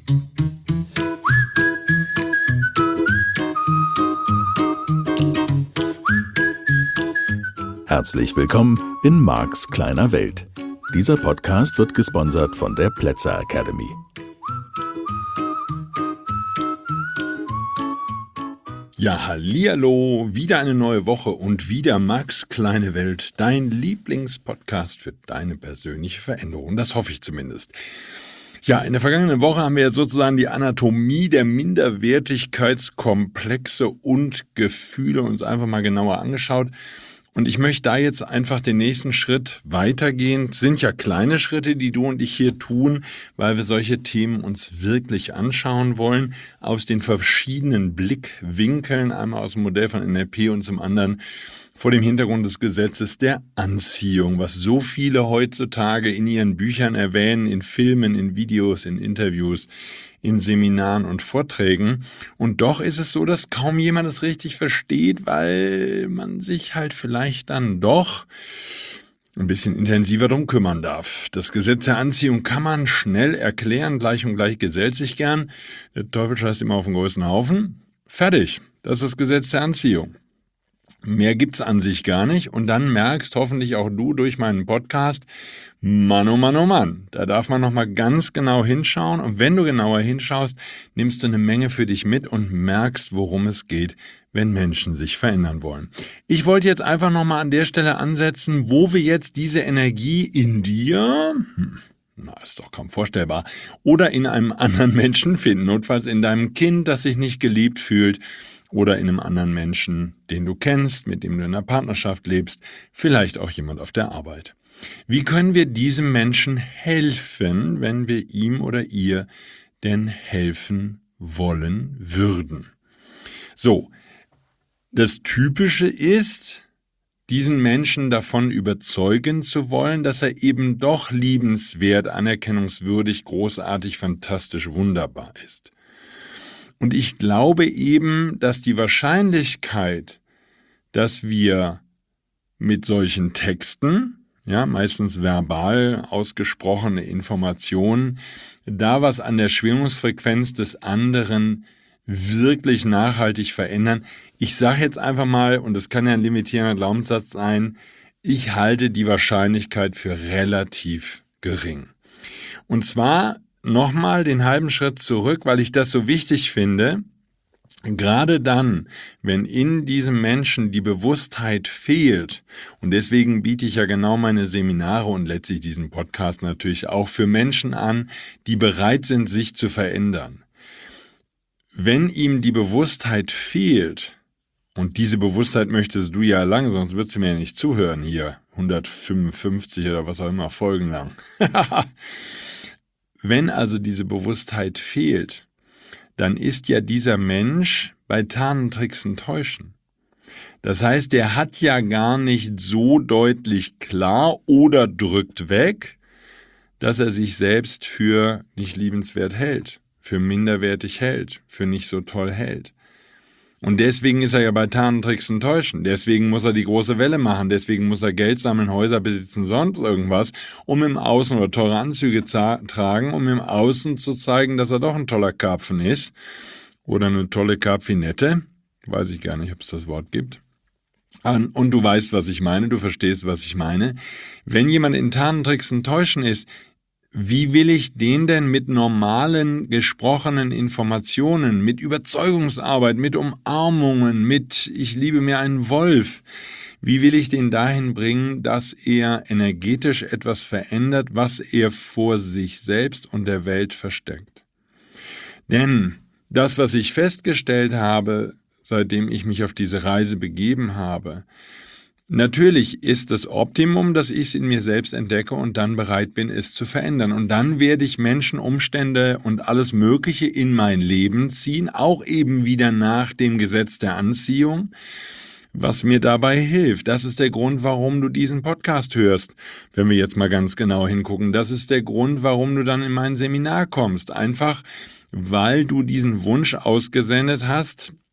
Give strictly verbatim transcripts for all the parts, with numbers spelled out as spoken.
Herzlich willkommen in Marks kleiner Welt. Dieser Podcast wird gesponsert von der Plätzer Academy. Ja, hallihallo, wieder eine neue Woche und wieder Marks kleine Welt, dein Lieblingspodcast für deine persönliche Veränderung. Das hoffe ich zumindest. Ja, in der vergangenen Woche haben wir ja sozusagen die Anatomie der Minderwertigkeitskomplexe und Gefühle uns einfach mal genauer angeschaut. Und ich möchte da jetzt einfach den nächsten Schritt weitergehen. Es sind ja kleine Schritte, die du und ich hier tun, weil wir solche Themen uns wirklich anschauen wollen, aus den verschiedenen Blickwinkeln, einmal aus dem Modell von N L P und zum anderen vor dem Hintergrund des Gesetzes der Anziehung, was so viele heutzutage in ihren Büchern erwähnen, in Filmen, in Videos, in Interviews, in Seminaren und Vorträgen. Und doch ist es so, dass kaum jemand es richtig versteht, weil man sich halt vielleicht dann doch ein bisschen intensiver drum kümmern darf. Das Gesetz der Anziehung kann man schnell erklären, gleich und gleich gesellt sich gern. Der Teufel scheißt immer auf den größten Haufen. Fertig, das ist das Gesetz der Anziehung. Mehr gibt's an sich gar nicht und dann merkst hoffentlich auch du durch meinen Podcast, Mann, oh Mann, oh Mann, da darf man nochmal ganz genau hinschauen und wenn du genauer hinschaust, nimmst du eine Menge für dich mit und merkst, worum es geht, wenn Menschen sich verändern wollen. Ich wollte jetzt einfach nochmal an der Stelle ansetzen, wo wir jetzt diese Energie in dir, hm, na, ist doch kaum vorstellbar, oder in einem anderen Menschen finden, notfalls in deinem Kind, das sich nicht geliebt fühlt, oder in einem anderen Menschen, den du kennst, mit dem du in einer Partnerschaft lebst, vielleicht auch jemand auf der Arbeit. Wie können wir diesem Menschen helfen, wenn wir ihm oder ihr denn helfen wollen würden? So, das Typische ist, diesen Menschen davon überzeugen zu wollen, dass er eben doch liebenswert, anerkennungswürdig, großartig, fantastisch, wunderbar ist. Und ich glaube eben, dass die Wahrscheinlichkeit, dass wir mit solchen Texten, ja, meistens verbal ausgesprochene Informationen, da was an der Schwingungsfrequenz des anderen wirklich nachhaltig verändern. Ich sage jetzt einfach mal, und das kann ja ein limitierender Glaubenssatz sein, ich halte die Wahrscheinlichkeit für relativ gering. Und zwar nochmal den halben Schritt zurück, weil ich das so wichtig finde, gerade dann, wenn in diesem Menschen die Bewusstheit fehlt, und deswegen biete ich ja genau meine Seminare und letztlich diesen Podcast natürlich auch für Menschen an, die bereit sind, sich zu verändern. Wenn ihm die Bewusstheit fehlt, und diese Bewusstheit möchtest du ja erlangen, sonst würdest du mir ja nicht zuhören hier, hundertfünfundfünfzig oder was auch immer Folgen lang. Wenn also diese Bewusstheit fehlt, dann ist ja dieser Mensch bei Tarnen, Tricksen, Täuschen. Das heißt, der hat ja gar nicht so deutlich klar oder drückt weg, dass er sich selbst für nicht liebenswert hält, für minderwertig hält, für nicht so toll hält. Und deswegen ist er ja bei Tarnen, Tricksen, Täuschen. Deswegen muss er die große Welle machen. Deswegen muss er Geld sammeln, Häuser besitzen, sonst irgendwas, um im Außen oder teure Anzüge za- tragen, um im Außen zu zeigen, dass er doch ein toller Karpfen ist. Oder eine tolle Karpfinette. Weiß ich gar nicht, ob es das Wort gibt. Und du weißt, was ich meine. Du verstehst, was ich meine. Wenn jemand in Tarnen, Tricksen, Täuschen ist, wie will ich den denn mit normalen, gesprochenen Informationen, mit Überzeugungsarbeit, mit Umarmungen, mit ich liebe mir einen Wolf, wie will ich den dahin bringen, dass er energetisch etwas verändert, was er vor sich selbst und der Welt versteckt? Denn das, was ich festgestellt habe, seitdem ich mich auf diese Reise begeben habe, natürlich ist das Optimum, dass ich es in mir selbst entdecke und dann bereit bin, es zu verändern. Und dann werde ich Menschen, Umstände und alles Mögliche in mein Leben ziehen, auch eben wieder nach dem Gesetz der Anziehung, was mir dabei hilft. Das ist der Grund, warum du diesen Podcast hörst, wenn wir jetzt mal ganz genau hingucken. Das ist der Grund, warum du dann in mein Seminar kommst. Einfach, weil du diesen Wunsch ausgesendet hast,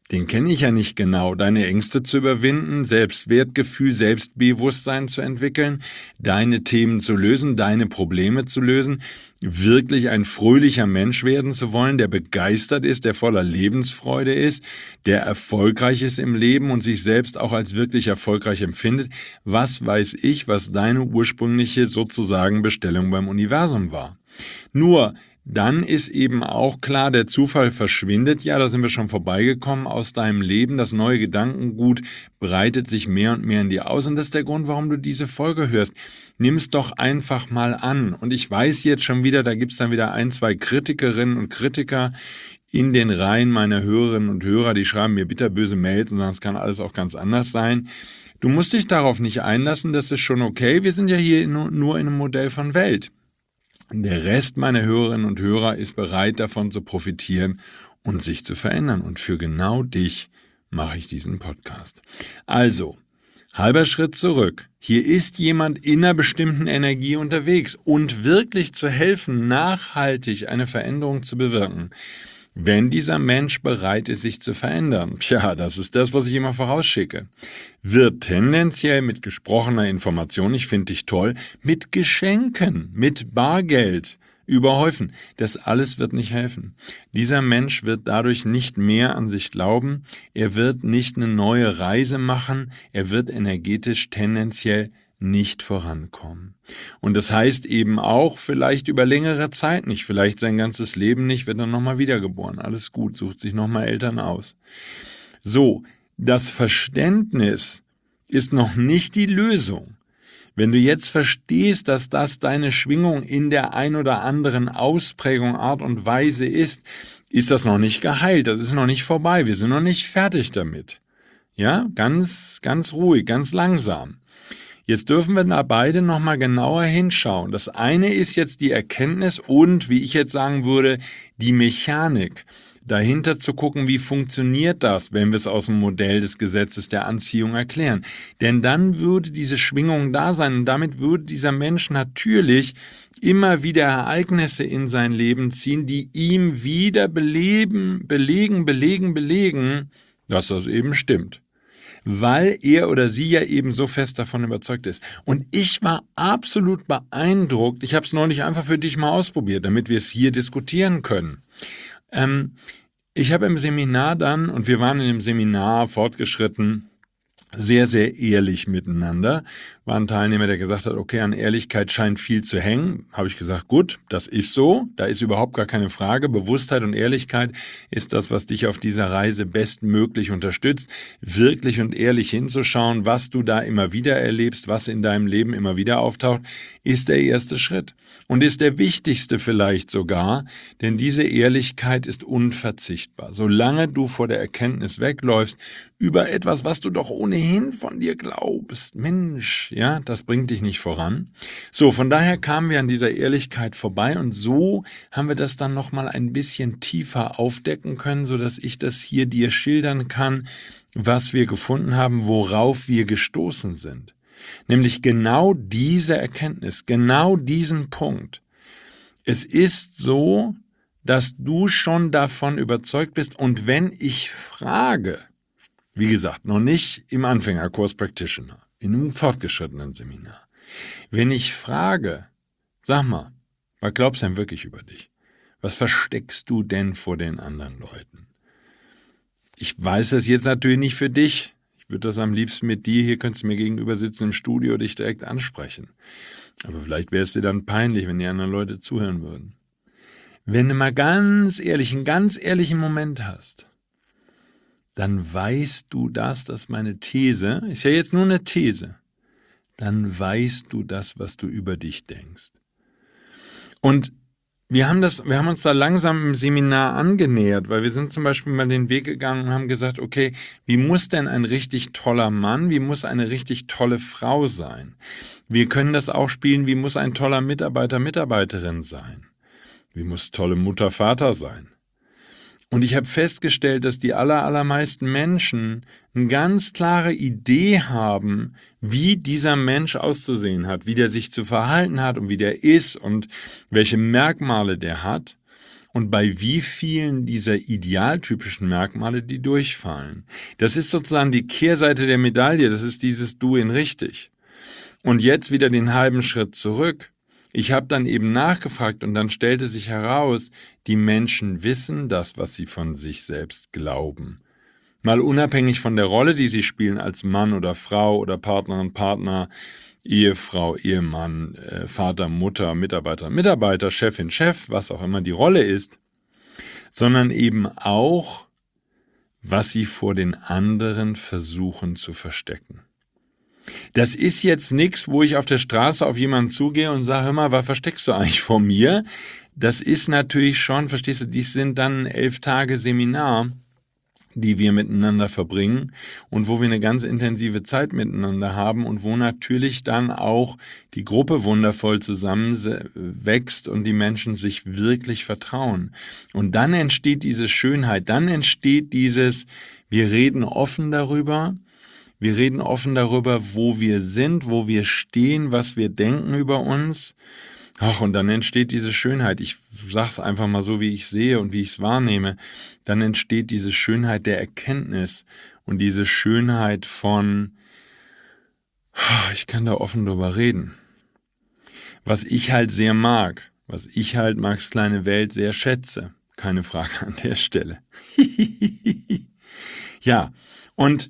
Den kenne ich ja nicht genau. Deine Ängste zu überwinden, Selbstwertgefühl, Selbstbewusstsein zu entwickeln, deine Themen zu lösen, deine Probleme zu lösen, wirklich ein fröhlicher Mensch werden zu wollen, der begeistert ist, der voller Lebensfreude ist, der erfolgreich ist im Leben und sich selbst auch als wirklich erfolgreich empfindet. Was weiß ich, was deine ursprüngliche sozusagen Bestellung beim Universum war? Nur, dann ist eben auch klar, der Zufall verschwindet, ja, da sind wir schon vorbeigekommen aus deinem Leben, das neue Gedankengut breitet sich mehr und mehr in dir aus und das ist der Grund, warum du diese Folge hörst. Nimm es doch einfach mal an und ich weiß jetzt schon wieder, da gibt es dann wieder ein, zwei Kritikerinnen und Kritiker in den Reihen meiner Hörerinnen und Hörer, die schreiben mir bitterböse Mails und sagen, es kann alles auch ganz anders sein. Du musst dich darauf nicht einlassen, das ist schon okay, wir sind ja hier nur in einem Modell von Welt. Der Rest meiner Hörerinnen und Hörer ist bereit, davon zu profitieren und sich zu verändern. Und für genau dich mache ich diesen Podcast. Also, halber Schritt zurück. Hier ist jemand in einer bestimmten Energie unterwegs und wirklich zu helfen, nachhaltig eine Veränderung zu bewirken. Wenn dieser Mensch bereit ist, sich zu verändern, tja, das ist das, was ich immer vorausschicke, wird tendenziell mit gesprochener Information, ich finde dich toll, mit Geschenken, mit Bargeld überhäufen. Das alles wird nicht helfen. Dieser Mensch wird dadurch nicht mehr an sich glauben, er wird nicht eine neue Reise machen, er wird energetisch tendenziell nicht vorankommen. Und das heißt eben auch, vielleicht über längere Zeit nicht, vielleicht sein ganzes Leben nicht, wird er nochmal wiedergeboren. Alles gut, sucht sich nochmal Eltern aus. So, das Verständnis ist noch nicht die Lösung. Wenn du jetzt verstehst, dass das deine Schwingung in der ein oder anderen Ausprägung, Art und Weise ist, ist das noch nicht geheilt, das ist noch nicht vorbei, wir sind noch nicht fertig damit. Ja, ganz, ganz ruhig, ganz langsam. Jetzt dürfen wir da beide nochmal genauer hinschauen. Das eine ist jetzt die Erkenntnis und, wie ich jetzt sagen würde, die Mechanik. Dahinter zu gucken, wie funktioniert das, wenn wir es aus dem Modell des Gesetzes der Anziehung erklären. Denn dann würde diese Schwingung da sein und damit würde dieser Mensch natürlich immer wieder Ereignisse in sein Leben ziehen, die ihm wieder beleben, belegen, belegen, belegen, dass das eben stimmt. Weil er oder sie ja eben so fest davon überzeugt ist. Und ich war absolut beeindruckt. Ich habe es neulich einfach für dich mal ausprobiert, damit wir es hier diskutieren können. Ähm, ich habe im Seminar dann, und wir waren in dem Seminar fortgeschritten, sehr, sehr ehrlich miteinander. War ein Teilnehmer, der gesagt hat, okay, an Ehrlichkeit scheint viel zu hängen. Habe ich gesagt, gut, das ist so. Da ist überhaupt gar keine Frage. Bewusstheit und Ehrlichkeit ist das, was dich auf dieser Reise bestmöglich unterstützt. Wirklich und ehrlich hinzuschauen, was du da immer wieder erlebst, was in deinem Leben immer wieder auftaucht, ist der erste Schritt. Und ist der wichtigste vielleicht sogar, denn diese Ehrlichkeit ist unverzichtbar. Solange du vor der Erkenntnis wegläufst über etwas, was du doch ohnehin von dir glaubst, Mensch, ja, das bringt dich nicht voran. So, von daher kamen wir an dieser Ehrlichkeit vorbei und so haben wir das dann nochmal ein bisschen tiefer aufdecken können, sodass ich das hier dir schildern kann, was wir gefunden haben, worauf wir gestoßen sind. Nämlich genau diese Erkenntnis, genau diesen Punkt. Es ist so, dass du schon davon überzeugt bist und wenn ich frage, wie gesagt, noch nicht im Anfängerkurs Practitioner, in einem fortgeschrittenen Seminar, wenn ich frage, sag mal, was glaubst du denn wirklich über dich? Was versteckst du denn vor den anderen Leuten? Ich weiß das jetzt natürlich nicht für dich. Ich würde das am liebsten mit dir, hier könntest du mir gegenüber sitzen im Studio, dich direkt ansprechen. Aber vielleicht wäre es dir dann peinlich, wenn die anderen Leute zuhören würden. Wenn du mal ganz ehrlich, einen ganz ehrlichen Moment hast, dann weißt du das, dass meine These, ist ja jetzt nur eine These, dann weißt du das, was du über dich denkst. Und Wir haben das, wir haben uns da langsam im Seminar angenähert, weil wir sind zum Beispiel mal den Weg gegangen und haben gesagt, okay, wie muss denn ein richtig toller Mann, wie muss eine richtig tolle Frau sein? Wir können das auch spielen, wie muss ein toller Mitarbeiter, Mitarbeiterin sein? Wie muss tolle Mutter, Vater sein? Und ich habe festgestellt, dass die aller, allermeisten Menschen eine ganz klare Idee haben, wie dieser Mensch auszusehen hat, wie der sich zu verhalten hat und wie der ist und welche Merkmale der hat. und bei wie vielen dieser idealtypischen Merkmale die durchfallen. Das ist sozusagen die Kehrseite der Medaille, das ist dieses Du in richtig. Und jetzt wieder den halben Schritt zurück. Ich habe dann eben nachgefragt und dann stellte sich heraus, die Menschen wissen das, was sie von sich selbst glauben. Mal unabhängig von der Rolle, die sie spielen als Mann oder Frau oder Partnerin, Partner, Ehefrau, Ehemann, äh, Vater, Mutter, Mitarbeiter, Mitarbeiter, Chefin, Chef, was auch immer die Rolle ist, sondern eben auch, was sie vor den anderen versuchen zu verstecken. Das ist jetzt nichts, wo ich auf der Straße auf jemanden zugehe und sage, hör mal, was versteckst du eigentlich vor mir? Das ist natürlich schon, verstehst du, dies sind dann elf Tage Seminar, die wir miteinander verbringen und wo wir eine ganz intensive Zeit miteinander haben und wo natürlich dann auch die Gruppe wundervoll zusammenwächst und die Menschen sich wirklich vertrauen. Und dann entsteht diese Schönheit, dann entsteht dieses, wir reden offen darüber, wir reden offen darüber, wo wir sind, wo wir stehen, was wir denken über uns. Ach, und dann entsteht diese Schönheit, ich sag's einfach mal so, wie ich sehe und wie ich es wahrnehme, dann entsteht diese Schönheit der Erkenntnis und diese Schönheit von, ich kann da offen drüber reden. Was ich halt sehr mag, was ich halt Marks kleine Welt sehr schätze, keine Frage an der Stelle. Ja, und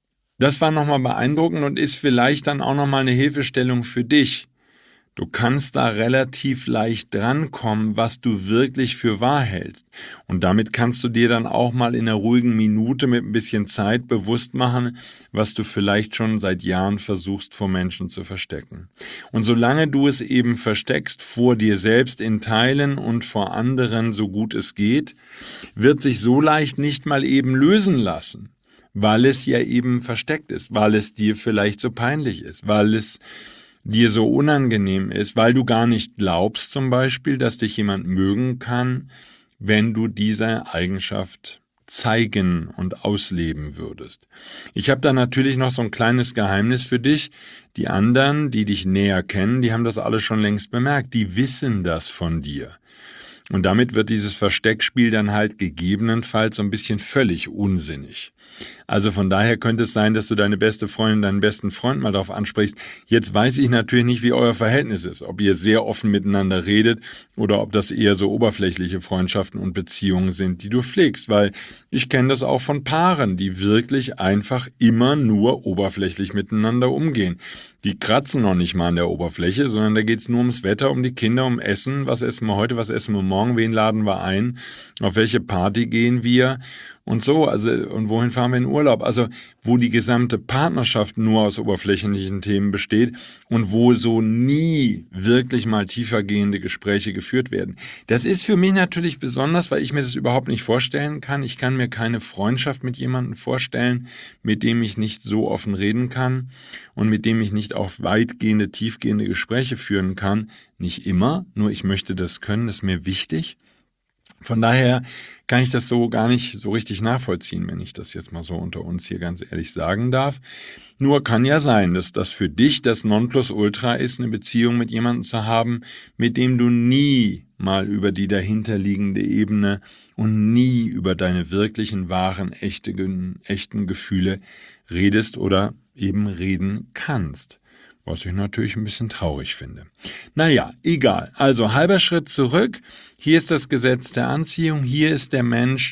das war nochmal beeindruckend und ist vielleicht dann auch nochmal eine Hilfestellung für dich. Du kannst da relativ leicht drankommen, was du wirklich für wahr hältst. Und damit kannst du dir dann auch mal in einer ruhigen Minute mit ein bisschen Zeit bewusst machen, was du vielleicht schon seit Jahren versuchst, vor Menschen zu verstecken. Und solange du es eben versteckst, vor dir selbst in Teilen und vor anderen, so gut es geht, wird sich so leicht nicht mal eben lösen lassen, weil es ja eben versteckt ist, weil es dir vielleicht so peinlich ist, weil es dir so unangenehm ist, weil du gar nicht glaubst zum Beispiel, dass dich jemand mögen kann, wenn du diese Eigenschaft zeigen und ausleben würdest. Ich habe da natürlich noch so ein kleines Geheimnis für dich. Die anderen, die dich näher kennen, die haben das alle schon längst bemerkt. Die wissen das von dir. Und damit wird dieses Versteckspiel dann halt gegebenenfalls so ein bisschen völlig unsinnig. Also von daher könnte es sein, dass du deine beste Freundin, deinen besten Freund mal darauf ansprichst. Jetzt weiß ich natürlich nicht, wie euer Verhältnis ist, ob ihr sehr offen miteinander redet oder ob das eher so oberflächliche Freundschaften und Beziehungen sind, die du pflegst, weil ich kenne das auch von Paaren, die wirklich einfach immer nur oberflächlich miteinander umgehen. Die kratzen noch nicht mal an der Oberfläche, sondern da geht es nur ums Wetter, um die Kinder, um Essen. Was essen wir heute, was essen wir morgen, wen laden wir ein, auf welche Party gehen wir und so, also und wohin fahren wir in Urlaub? Also wo die gesamte Partnerschaft nur aus oberflächlichen Themen besteht und wo so nie wirklich mal tiefergehende Gespräche geführt werden. Das ist für mich natürlich besonders, weil ich mir das überhaupt nicht vorstellen kann. Ich kann mir keine Freundschaft mit jemandem vorstellen, mit dem ich nicht so offen reden kann und mit dem ich nicht auch weitgehende, tiefgehende Gespräche führen kann. Nicht immer, nur ich möchte das können, das ist mir wichtig. Von daher kann ich das so gar nicht so richtig nachvollziehen, wenn ich das jetzt mal so unter uns hier ganz ehrlich sagen darf. Nur kann ja sein, dass das für dich das Nonplusultra ist, eine Beziehung mit jemandem zu haben, mit dem du nie mal über die dahinterliegende Ebene und nie über deine wirklichen, wahren, echten, echten Gefühle redest oder eben reden kannst. Was ich natürlich ein bisschen traurig finde. Naja, egal. Also halber Schritt zurück. Hier ist das Gesetz der Anziehung. Hier ist der Mensch,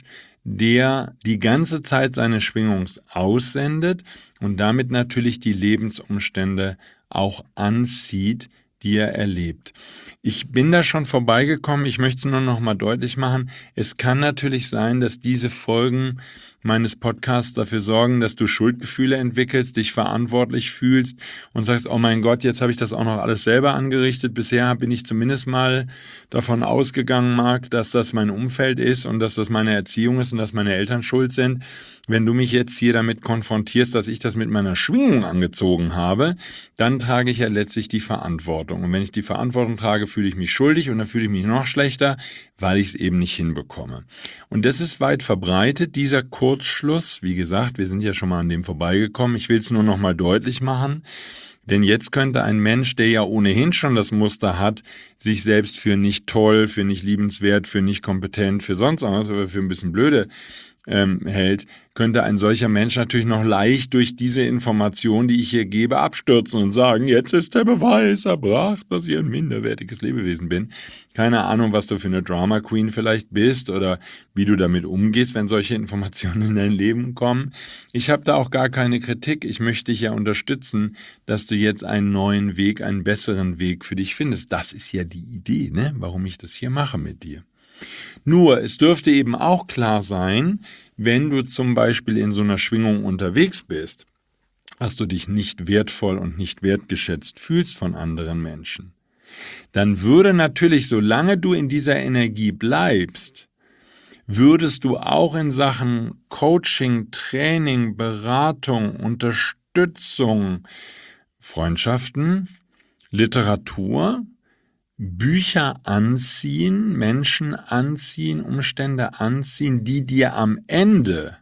der die ganze Zeit seine Schwingung aussendet und damit natürlich die Lebensumstände auch anzieht, die er erlebt. Ich bin da schon vorbeigekommen. Ich möchte es nur noch mal deutlich machen. Es kann natürlich sein, dass diese Folgen meines Podcasts dafür sorgen, dass du Schuldgefühle entwickelst, dich verantwortlich fühlst und sagst, oh mein Gott, jetzt habe ich das auch noch alles selber angerichtet. Bisher bin ich zumindest mal davon ausgegangen, Marc, dass das mein Umfeld ist und dass das meine Erziehung ist und dass meine Eltern schuld sind. Wenn du mich jetzt hier damit konfrontierst, dass ich das mit meiner Schwingung angezogen habe, dann trage ich ja letztlich die Verantwortung. Und wenn ich die Verantwortung trage, fühle ich mich schuldig und dann fühle ich mich noch schlechter, weil ich es eben nicht hinbekomme. Und das ist weit verbreitet, dieser Kurzschluss. Wie gesagt, wir sind ja schon mal an dem vorbeigekommen. Ich will es nur noch mal deutlich machen. Denn jetzt könnte ein Mensch, der ja ohnehin schon das Muster hat, sich selbst für nicht toll, für nicht liebenswert, für nicht kompetent, für sonst was, oder für ein bisschen blöde ähm, hält, könnte ein solcher Mensch natürlich noch leicht durch diese Information, die ich hier gebe, abstürzen und sagen, jetzt ist der Beweis erbracht, dass ich ein minderwertiges Lebewesen bin. Keine Ahnung, was du für eine Drama Queen vielleicht bist oder wie du damit umgehst, wenn solche Informationen in dein Leben kommen. Ich habe da auch gar keine Kritik. Ich möchte dich ja unterstützen, dass du jetzt einen neuen Weg, einen besseren Weg für dich findest. Das ist ja die Idee, ne? Warum ich das hier mache mit dir. Nur, es dürfte eben auch klar sein, wenn du zum Beispiel in so einer Schwingung unterwegs bist, dass du dich nicht wertvoll und nicht wertgeschätzt fühlst von anderen Menschen, dann würde natürlich, solange du in dieser Energie bleibst, würdest du auch in Sachen Coaching, Training, Beratung, Unterstützung, Freundschaften, Literatur, Bücher anziehen, Menschen anziehen, Umstände anziehen, die dir am Ende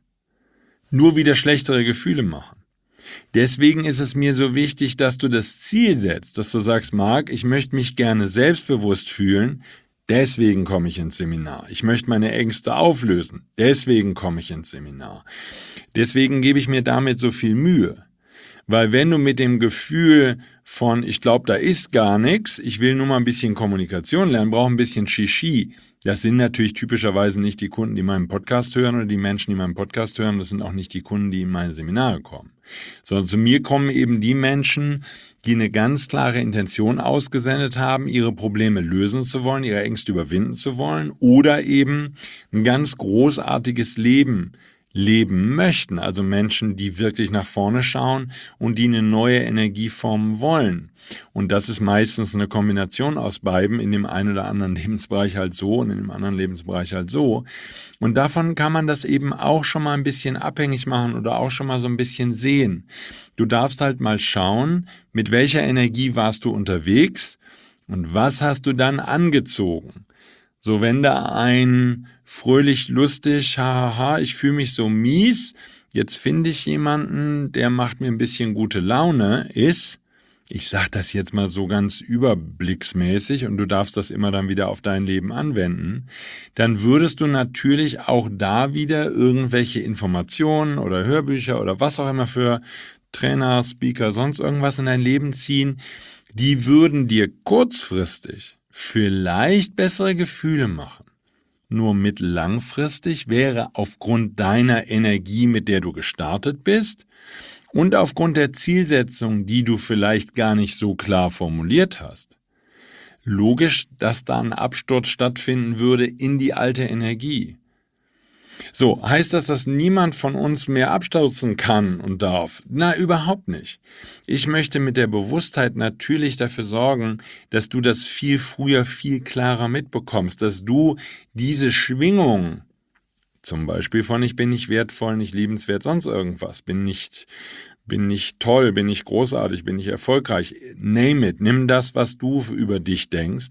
nur wieder schlechtere Gefühle machen. Deswegen ist es mir so wichtig, dass du das Ziel setzt, dass du sagst, Marc, ich möchte mich gerne selbstbewusst fühlen, deswegen komme ich ins Seminar. Ich möchte meine Ängste auflösen, deswegen komme ich ins Seminar. Deswegen gebe ich mir damit so viel Mühe. Weil wenn du mit dem Gefühl von, ich glaube, da ist gar nichts, ich will nur mal ein bisschen Kommunikation lernen, brauche ein bisschen Shishi, das sind natürlich typischerweise nicht die Kunden, die meinen Podcast hören oder die Menschen, die meinen Podcast hören, das sind auch nicht die Kunden, die in meine Seminare kommen. Sondern zu mir kommen eben die Menschen, die eine ganz klare Intention ausgesendet haben, ihre Probleme lösen zu wollen, ihre Ängste überwinden zu wollen oder eben ein ganz großartiges Leben leben möchten, also Menschen, die wirklich nach vorne schauen und die eine neue Energie formen wollen. Und das ist meistens eine Kombination aus beiden, in dem einen oder anderen Lebensbereich halt so und in dem anderen Lebensbereich halt so. Und davon kann man das eben auch schon mal ein bisschen abhängig machen oder auch schon mal so ein bisschen sehen. Du darfst halt mal schauen, mit welcher Energie warst du unterwegs und was hast du dann angezogen. So, wenn da ein fröhlich, lustig, hahaha, ich fühle mich so mies, jetzt finde ich jemanden, der macht mir ein bisschen gute Laune, ist, ich sage das jetzt mal so ganz überblicksmäßig und du darfst das immer dann wieder auf dein Leben anwenden, dann würdest du natürlich auch da wieder irgendwelche Informationen oder Hörbücher oder was auch immer für Trainer, Speaker, sonst irgendwas in dein Leben ziehen, die würden dir kurzfristig vielleicht bessere Gefühle machen. Nur mittellangfristig wäre aufgrund deiner Energie, mit der du gestartet bist und aufgrund der Zielsetzung, die du vielleicht gar nicht so klar formuliert hast, logisch, dass da ein Absturz stattfinden würde in die alte Energie. So, heißt das, dass niemand von uns mehr abstürzen kann und darf? Na, überhaupt nicht. Ich möchte mit der Bewusstheit natürlich dafür sorgen, dass du das viel früher, viel klarer mitbekommst, dass du diese Schwingung, zum Beispiel von ich bin nicht wertvoll, nicht liebenswert, sonst irgendwas, bin nicht, bin nicht toll, bin nicht großartig, bin nicht erfolgreich, name it, nimm das, was du über dich denkst,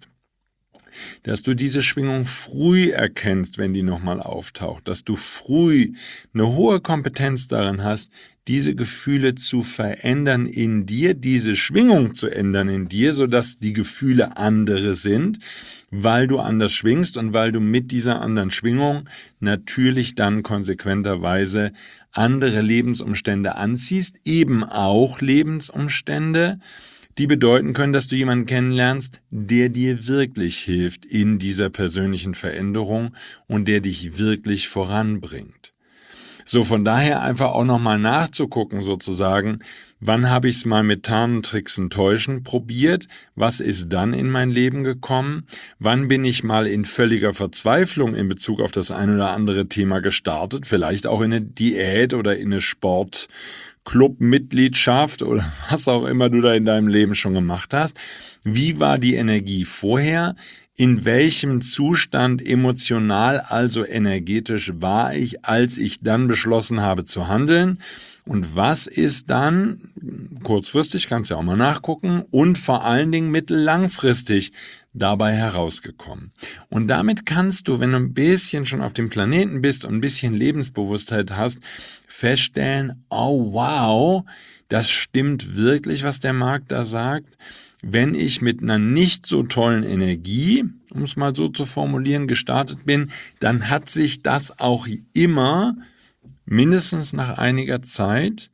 dass du diese Schwingung früh erkennst, wenn die nochmal auftaucht, dass du früh eine hohe Kompetenz darin hast, diese Gefühle zu verändern in dir, diese Schwingung zu ändern in dir, sodass die Gefühle andere sind, weil du anders schwingst und weil du mit dieser anderen Schwingung natürlich dann konsequenterweise andere Lebensumstände anziehst, eben auch Lebensumstände, die bedeuten können, dass du jemanden kennenlernst, der dir wirklich hilft in dieser persönlichen Veränderung und der dich wirklich voranbringt. So, von daher einfach auch nochmal nachzugucken sozusagen, wann habe ich es mal mit Tarnen, Tricksen, Täuschen probiert, was ist dann in mein Leben gekommen, wann bin ich mal in völliger Verzweiflung in Bezug auf das ein oder andere Thema gestartet, vielleicht auch in eine Diät oder in eine Sport- Clubmitgliedschaft oder was auch immer du da in deinem Leben schon gemacht hast. Wie war die Energie vorher? In welchem Zustand emotional, also energetisch war ich, als ich dann beschlossen habe zu handeln? Und was ist dann, kurzfristig, kannst du ja auch mal nachgucken, und vor allen Dingen mittellangfristig dabei herausgekommen. Und damit kannst du, wenn du ein bisschen schon auf dem Planeten bist und ein bisschen Lebensbewusstheit hast, feststellen, oh wow, das stimmt wirklich, was der Markt da sagt. Wenn ich mit einer nicht so tollen Energie, um es mal so zu formulieren, gestartet bin, dann hat sich das auch immer, mindestens nach einiger Zeit,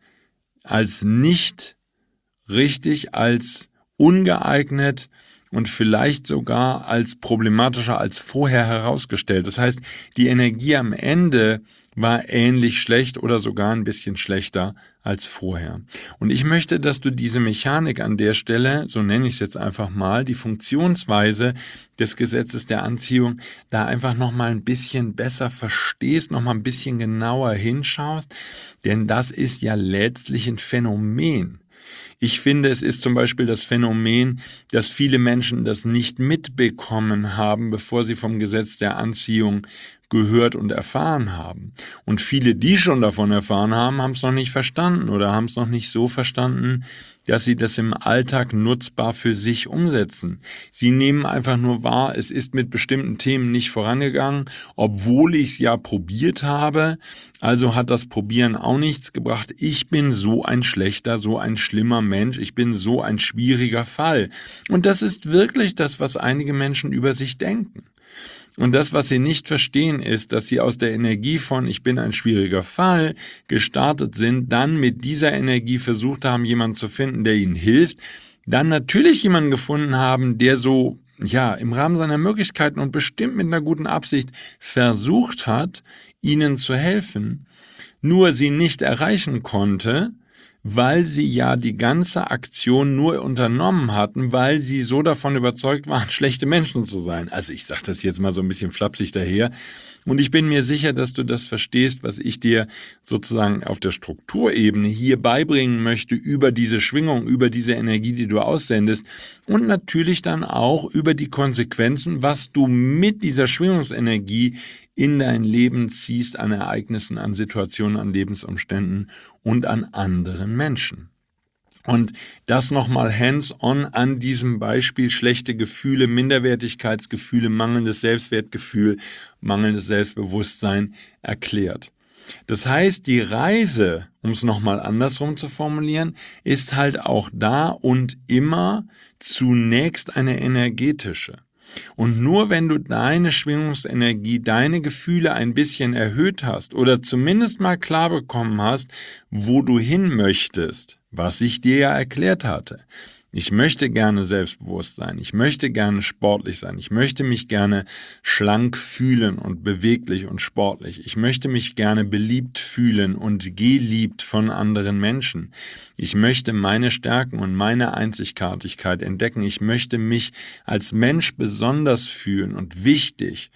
als nicht richtig, als ungeeignet und vielleicht sogar als problematischer als vorher herausgestellt. Das heißt, die Energie am Ende war ähnlich schlecht oder sogar ein bisschen schlechter als vorher. Und ich möchte, dass du diese Mechanik an der Stelle, so nenne ich es jetzt einfach mal, die Funktionsweise des Gesetzes der Anziehung, da einfach nochmal ein bisschen besser verstehst, nochmal ein bisschen genauer hinschaust, denn das ist ja letztlich ein Phänomen. Ich finde, es ist zum Beispiel das Phänomen, dass viele Menschen das nicht mitbekommen haben, bevor sie vom Gesetz der Anziehung gehört und erfahren haben. Und viele, die schon davon erfahren haben, haben es noch nicht verstanden oder haben es noch nicht so verstanden, dass sie das im Alltag nutzbar für sich umsetzen. Sie nehmen einfach nur wahr, es ist mit bestimmten Themen nicht vorangegangen, obwohl ich es ja probiert habe. Also hat das Probieren auch nichts gebracht. Ich bin so ein schlechter, so ein schlimmer Mensch. Ich bin so ein schwieriger Fall. Und das ist wirklich das, was einige Menschen über sich denken. Und das, was sie nicht verstehen, ist, dass sie aus der Energie von ich bin ein schwieriger Fall gestartet sind, dann mit dieser Energie versucht haben, jemanden zu finden, der ihnen hilft, dann natürlich jemanden gefunden haben, der so, ja, im Rahmen seiner Möglichkeiten und bestimmt mit einer guten Absicht versucht hat, ihnen zu helfen, nur sie nicht erreichen konnte, weil sie ja die ganze Aktion nur unternommen hatten, weil sie so davon überzeugt waren, schlechte Menschen zu sein. Also ich sage das jetzt mal so ein bisschen flapsig daher. Und ich bin mir sicher, dass du das verstehst, was ich dir sozusagen auf der Strukturebene hier beibringen möchte über diese Schwingung, über diese Energie, die du aussendest und natürlich dann auch über die Konsequenzen, was du mit dieser Schwingungsenergie in dein Leben ziehst, an Ereignissen, an Situationen, an Lebensumständen und an anderen Menschen. Und das nochmal hands-on an diesem Beispiel schlechte Gefühle, Minderwertigkeitsgefühle, mangelndes Selbstwertgefühl, mangelndes Selbstbewusstsein erklärt. Das heißt, die Reise, um es nochmal andersrum zu formulieren, ist halt auch da und immer zunächst eine energetische. Und nur wenn du deine Schwingungsenergie, deine Gefühle ein bisschen erhöht hast oder zumindest mal klar bekommen hast, wo du hin möchtest, was ich dir ja erklärt hatte. Ich möchte gerne selbstbewusst sein, ich möchte gerne sportlich sein, ich möchte mich gerne schlank fühlen und beweglich und sportlich. Ich möchte mich gerne beliebt fühlen und geliebt von anderen Menschen. Ich möchte meine Stärken und meine Einzigartigkeit entdecken. Ich möchte mich als Mensch besonders fühlen und wichtig.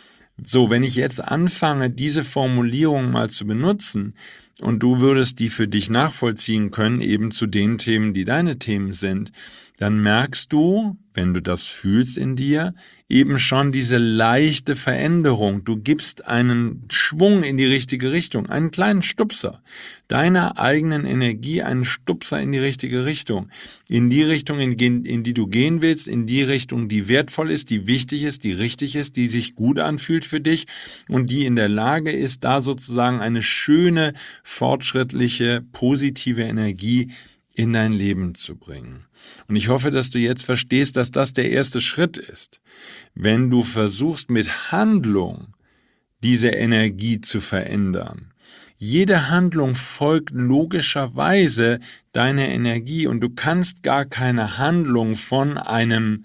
So, wenn ich jetzt anfange, diese Formulierung mal zu benutzen, und du würdest die für dich nachvollziehen können, eben zu den Themen, die deine Themen sind, dann merkst du, wenn du das fühlst in dir, eben schon diese leichte Veränderung. Du gibst einen Schwung in die richtige Richtung, einen kleinen Stupser, deiner eigenen Energie einen Stupser in die richtige Richtung, in die Richtung, in, in die du gehen willst, in die Richtung, die wertvoll ist, die wichtig ist, die richtig ist, die sich gut anfühlt für dich und die in der Lage ist, da sozusagen eine schöne, fortschrittliche, positive Energie in dein Leben zu bringen. Und ich hoffe, dass du jetzt verstehst, dass das der erste Schritt ist. Wenn du versuchst, mit Handlung diese Energie zu verändern. Jede Handlung folgt logischerweise deiner Energie und du kannst gar keine Handlung von einem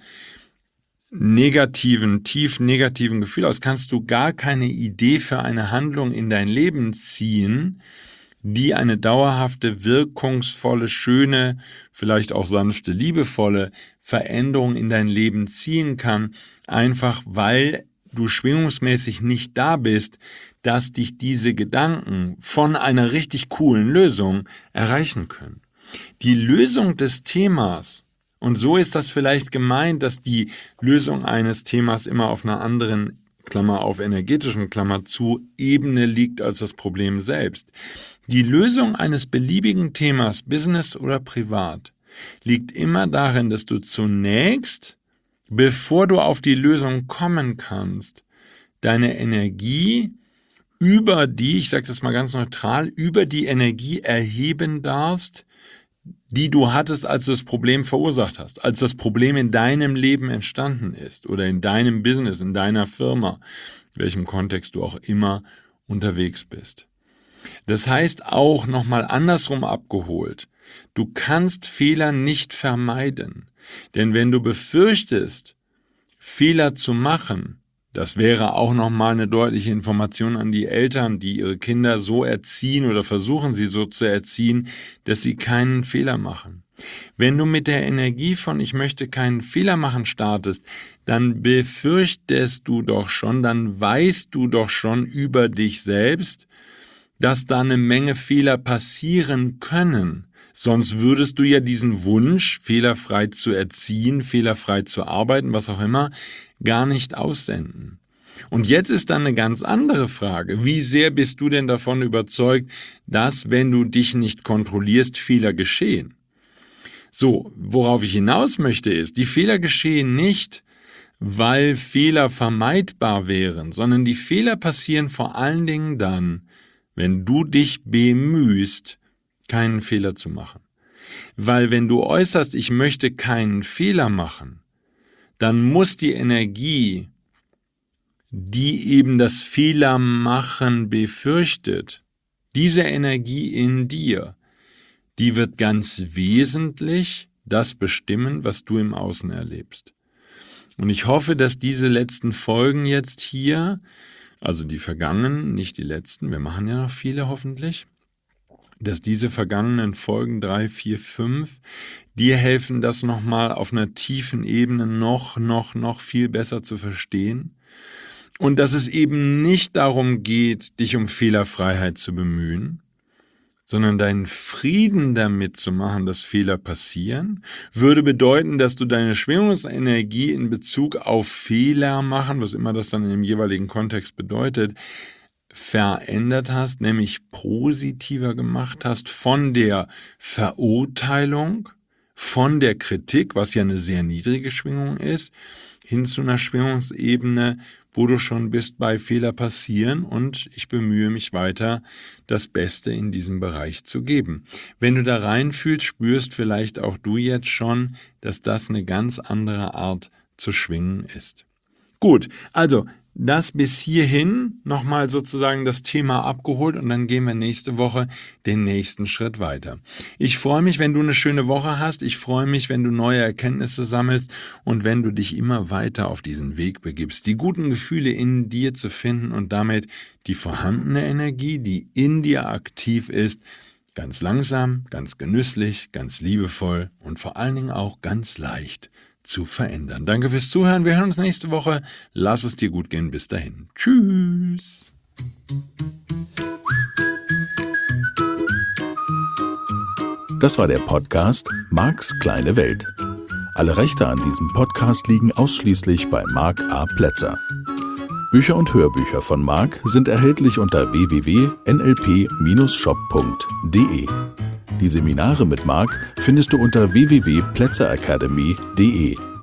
negativen, tief negativen Gefühl aus, kannst du gar keine Idee für eine Handlung in dein Leben ziehen, die eine dauerhafte, wirkungsvolle, schöne, vielleicht auch sanfte, liebevolle Veränderung in dein Leben ziehen kann, einfach weil du schwingungsmäßig nicht da bist, dass dich diese Gedanken von einer richtig coolen Lösung erreichen können. Die Lösung des Themas, und so ist das vielleicht gemeint, dass die Lösung eines Themas immer auf einer anderen Klammer auf energetischen Klammer zu Ebene liegt als das Problem selbst. Die Lösung eines beliebigen Themas, Business oder privat, liegt immer darin, dass du zunächst bevor du auf die Lösung kommen kannst, deine Energie über die, ich sage das mal ganz neutral, über die Energie erheben darfst, die du hattest, als du das Problem verursacht hast, als das Problem in deinem Leben entstanden ist oder in deinem Business, in deiner Firma, in welchem Kontext du auch immer unterwegs bist. Das heißt auch nochmal andersrum abgeholt, du kannst Fehler nicht vermeiden, denn wenn du befürchtest, Fehler zu machen, das wäre auch nochmal eine deutliche Information an die Eltern, die ihre Kinder so erziehen oder versuchen sie so zu erziehen, dass sie keinen Fehler machen. Wenn du mit der Energie von ich möchte keinen Fehler machen startest, dann befürchtest du doch schon, dann weißt du doch schon über dich selbst, dass da eine Menge Fehler passieren können. Sonst würdest du ja diesen Wunsch, fehlerfrei zu erziehen, fehlerfrei zu arbeiten, was auch immer, gar nicht aussenden. Und jetzt ist dann eine ganz andere Frage. Wie sehr bist du denn davon überzeugt, dass, wenn du dich nicht kontrollierst, Fehler geschehen? So, worauf ich hinaus möchte ist, die Fehler geschehen nicht, weil Fehler vermeidbar wären, sondern die Fehler passieren vor allen Dingen dann, wenn du dich bemühst, keinen Fehler zu machen. Weil wenn du äußerst, ich möchte keinen Fehler machen, dann muss die Energie, die eben das Fehlermachen befürchtet, diese Energie in dir, die wird ganz wesentlich das bestimmen, was du im Außen erlebst. Und ich hoffe, dass diese letzten Folgen jetzt hier, also die vergangenen, nicht die letzten, wir machen ja noch viele hoffentlich, dass diese vergangenen Folgen drei, vier, fünf dir helfen, das nochmal auf einer tiefen Ebene noch, noch, noch viel besser zu verstehen. Und dass es eben nicht darum geht, dich um Fehlerfreiheit zu bemühen, sondern deinen Frieden damit zu machen, dass Fehler passieren, würde bedeuten, dass du deine Schwingungsenergie in Bezug auf Fehler machen, was immer das dann im jeweiligen Kontext bedeutet, verändert hast, nämlich positiver gemacht hast von der Verurteilung, von der Kritik, was ja eine sehr niedrige Schwingung ist, hin zu einer Schwingungsebene, wo du schon bist bei Fehler passieren und ich bemühe mich weiter, das Beste in diesem Bereich zu geben. Wenn du da reinfühlst, spürst vielleicht auch du jetzt schon, dass das eine ganz andere Art zu schwingen ist. Gut, also das bis hierhin nochmal sozusagen das Thema abgeholt und dann gehen wir nächste Woche den nächsten Schritt weiter. Ich freue mich, wenn du eine schöne Woche hast. Ich freue mich, wenn du neue Erkenntnisse sammelst und wenn du dich immer weiter auf diesen Weg begibst, die guten Gefühle in dir zu finden und damit die vorhandene Energie, die in dir aktiv ist, ganz langsam, ganz genüsslich, ganz liebevoll und vor allen Dingen auch ganz leicht zu verändern. Danke fürs Zuhören. Wir hören uns nächste Woche. Lass es dir gut gehen. Bis dahin. Tschüss. Das war der Podcast Marks kleine Welt. Alle Rechte an diesem Podcast liegen ausschließlich bei Mark A. Plätzer. Bücher und Hörbücher von Mark sind erhältlich unter w w w punkt n l p Bindestrich shop punkt d e. Die Seminare mit Mark findest du unter w w w punkt plätzer academy punkt d e.